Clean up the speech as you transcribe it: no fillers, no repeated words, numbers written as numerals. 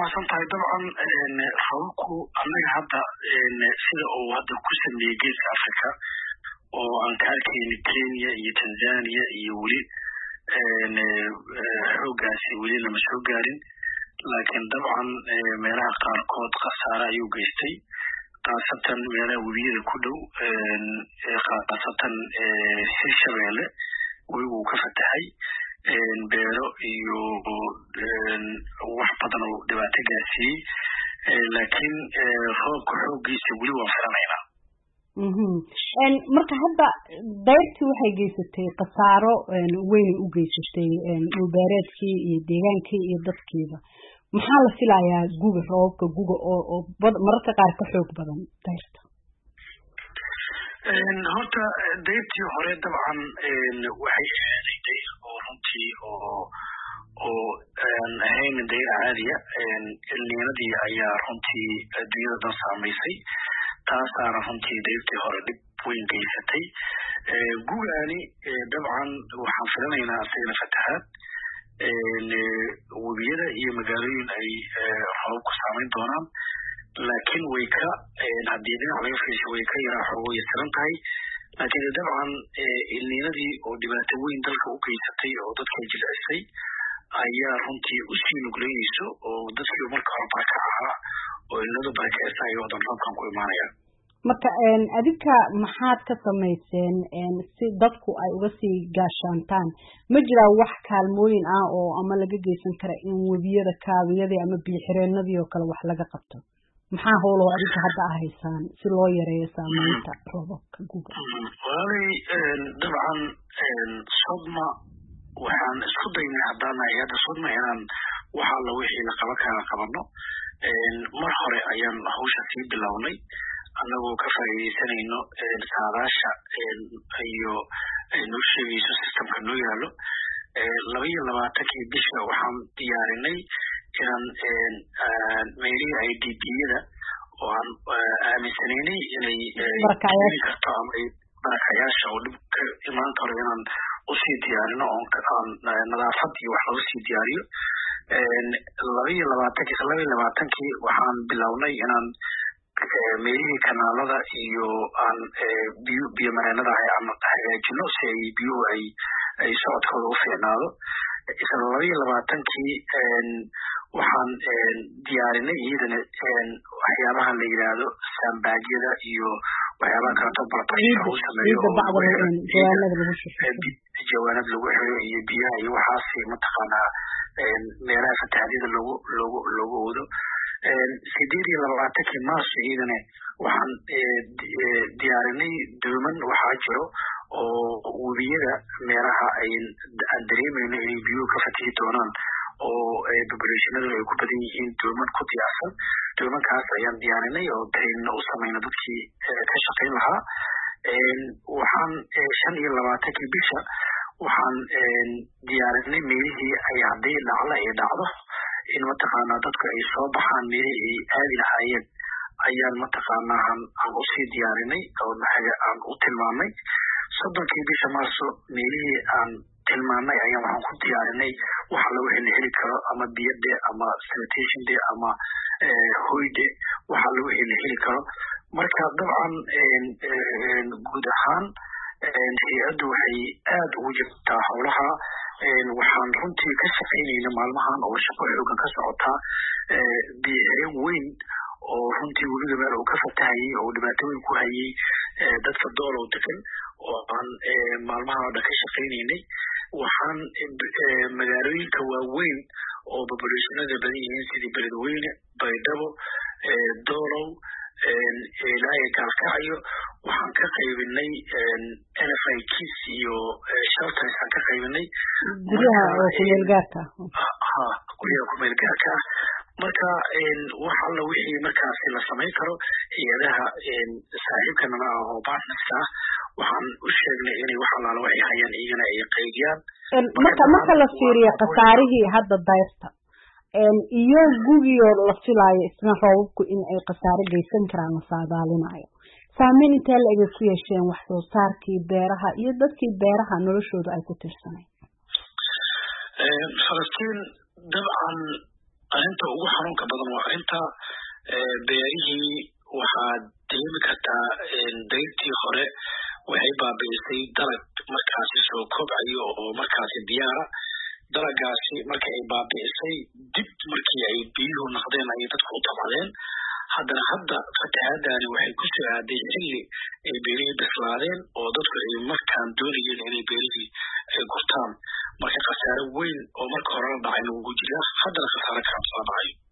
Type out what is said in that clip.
mahadsantahay dabcan roobku annaga hadda sida uu hadda ku sameeyey geeska Afrika oo aan ka arkayna Kenya iyo Tanzania iyo weli xoogaasi weli lama soo gaarin laakiin dabcan meelaha qaarkood khasaare ayuu geystay qaasatan meelaha webiyada ku dhow qaasatan Hirshabeelle webigu ka fatahay beero iyo wax badan oo dhibaato gaarsiiyey laakiin roobka xoogiisa weli waa firanaynaa marka hadda dayrtii waxay geysatay khasaaro weyn u geysatay dhulbeereedkii iyo deegaankii iyo dadkiiba maxaa la filayaa guga roobka guga oo mararka qaar ka xoog badan dayrta horta dayrtii hore dabcan waxay ahaaday dayr oo runtii oo ahayn dayr caadiya ilniinadii ayaa runtii adduunyada dhan saamaysay taasaana runtii dayrtii hore dhib weyn geysatay gugaani dabcan waxaan filanaynaa asagana fatahaad webiyada iyo magaalooyin ay roobku saamayn doonaan laakiin way ka haddii dhinac laga fiirsho way ka yaraa xoogo yasiran tahay laakiin dabcan ilniinadii oo dhibaato weyn dalka u geysatay oo dadka jilcisay ayaa runtii usii nugleynayso oo dadkii marka hore baraka ahaa oo ilnadu barakeysa ay wadan roobkan ku imaanayaan marka adinka maxaad ka samayseen si dadku ay uga sii gaashaantaan ma jiraa wax kaalmooyin ah oo ama laga geysan kara in webiyada kaabiyadii ama biyo-xireenadii oo kale wax laga qabto maxaa howloo adinka hadda ahaysaan si loo yareeyo saamaynta roobabka guga walaalay dabcan sodma waxaan isku daynay haddaan nahay hadda sodma inaan wax alla wixii la qaban kara qabano mar hore ayaan hawsha sii bilownay annagoo ka faa'iidaysanayno saadaasha iyo noo sheegayso systemka noo yaalo 22 bisha waxaan diyaarinay inaan meelihii IDP-yada oo aan aaminsanaynay inay keeni karto ama barakayaasha oo dhib ka imaan karo inaan usii diyaarino aan nadaafad iyo wax lagu sii diyaariyo 22 waxaan bilownay inaan meelihii kanaalada iyo aan biyo mareenada aan hagaajino si ay biyuhu ay socodkooda u fiicnaado isla 22 waxaan diyaarinay iyadana waxyaabaha la yiraahdo sambaagyada iyo waxyaabaha kala tabartay oo sameeyo jawaanad lagu xiro iyo biyaha iyo waxaas mataqaanaa meelaha fatahaadida lagu wado 28 Maarso iyadana waxaan diyaarinay dooman waxaa jiro oo webiyada meelaha aan dareemayno inay biyuhu ka fatihi doonaan oo populationadu ay ku badan yihiin dooman ku diyaarsan doomankaas ayaan diyaarinay oo training u sameynay dadkii ka shaqayn lahaa waxaan 25 bisha waxaan diyaarinay meelihii ay haddii dhacdo in mataqaanaa dadku ay soo baxaan meelihii ay aadi lahaayeen ayaan mataqaanaa aan usii diyaarinay oo aan u tilmaamay 30 bisha Maarso meelihii aan tilmaamay ayaan waxaan ku diyaarinay waxa lagu heli karo ama biyade ama sanitation day ama hoyde waxa lagu heli karo marka dabcan guud ahaan hay'addu waxay aad ugu jirtaa howlaha waxaan runtii ka shaqaynayna maalmahan oo shaqo xoogan ka socota biyo weyn oo runtii weliba meel uu ka fatahayay oo dhibaato weyn ku hayay dadka doolow degan oo aan maalmahan oo dhan ka shaqaynaynay waxaan magaalooyinka waaweyn oo populationada badan yihiin sidii beledweyne baydhabo doolow ilaa gaalkacyo waxaan ka qaybinay NFIKs iyo shelters aan ka qaybinay guryaha kumeelgaarka marka wax alla wixii markaasi la samayn karo hay'adaha saaxiibkana oo partnerska waxaan u sheegnay inay wax allaala waxay hayaan iyagana ay qaybiyaan marka la fiiriyo khasaarihii hadda dayrta iyo gugiyo la filaayo isna roobabku in ay khasaare geysan karaan la saadaalinayo saameyn intee la eg ku yeesheen wax soo saarkii beeraha iyo dadkii beeraha noloshooda ay ku tirsanay Falastiin dabcan arrinta ugu xanuunka badan waa arrinta beerihii waxaad dareemi kartaa dayrtii hore waxay baabi'isay dalag markaasi soo kobcayo oo markaasi diyaara dalagaasi marka ay baabi'isay dib markii ay biyuhu noqdeen ayay dadku u tabcadeen hadda fatahaadani waxay ku soo aaday xilli ay beerihii bislaadeen oo dadku ay markaan doonayeen inay beerihii ay gurtaan marka khasaare weyn oo marka horena dhacay lagu jira haddana khasaare kala soo dhacayo